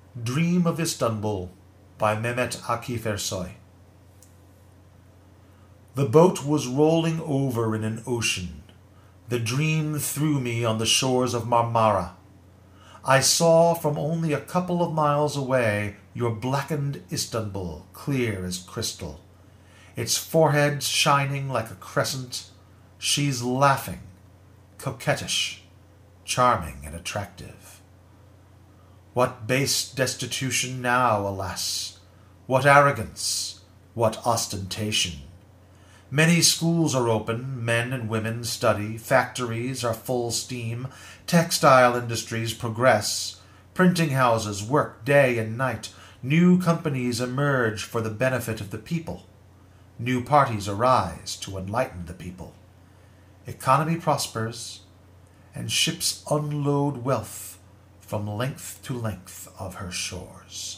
Dream of Istanbul by Mehmet Akif Ersoy. The boat was rolling over in an ocean. The dream threw me on the shores of Marmara. I saw from only a couple of miles away your blackened Istanbul, clear as crystal. Its forehead shining like a crescent. She's laughing, coquettish, charming and attractive. What base destitution now, alas! What arrogance! What ostentation! Many schools are open, men and women study, factories are full steam, textile industries progress, printing houses work day and night, new companies emerge for the benefit of the people, new parties arise to enlighten the people. Economy prospers, and ships unload wealth from length to length of her shores.